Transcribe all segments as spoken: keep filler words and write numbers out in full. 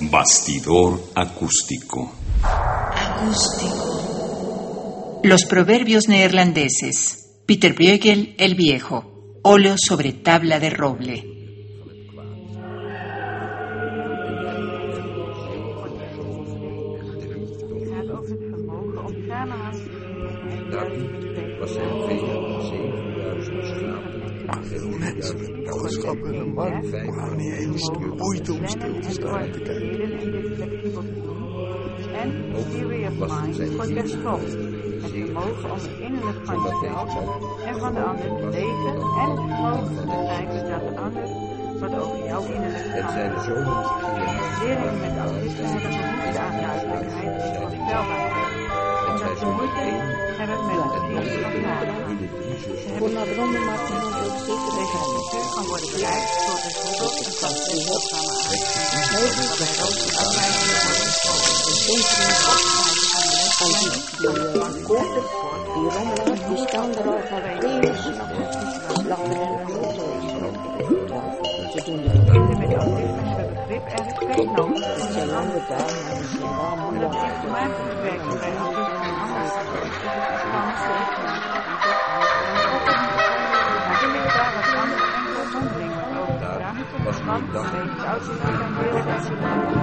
Bastidor acústico. Acústico. Los proverbios neerlandeses. Pieter Bruegel el Viejo. Óleo sobre tabla de roble. Mensen, boodschap en een man waren niet eens de moeite om stil te staan en te kijken. En theory of mind voor terstond. Het vermogen om het innerlijk van jezelf en van de ander te lezen en het vermogen te begrijpen dat de ander wat over jouw innerlijk kan. Leerlingen met autisme hebben behoefte aan duidelijkheid en voorspelbaarheid. Omdat ze moeite hebben met het vinden van vragen. Ze hebben bronnen maken om ook zeker deze structuur kan worden bereikt door bijvoorbeeld een conceptprogramma aan te waarbij roze afleidingen worden gesproken. Die rommelaars die staan er al van hele slachten en ze doen de Kinderen met autisme hebben begrip en respect nodig. het zijn lange dagen, maar ze zijn wel Omdat moeilijk. informatie werken bij autisme en anders is het spannend. Natuurlijk daar wat andere enkele mondelingen over gedaan. Want vanwege het autisme kan leren dat ze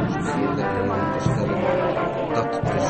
Dat is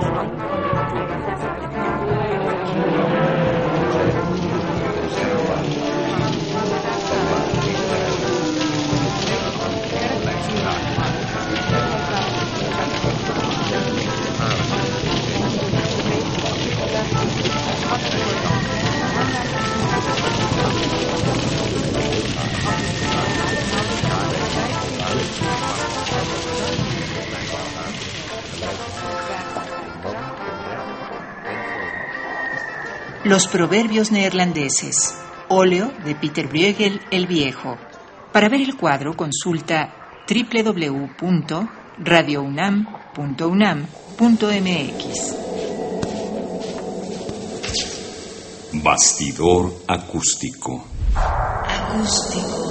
Los proverbios neerlandeses. Óleo de Pieter Bruegel el Viejo. Para ver el cuadro consulta doble u doble u doble u punto radio unam punto unam punto m x. Bastidor acústico. Acústico.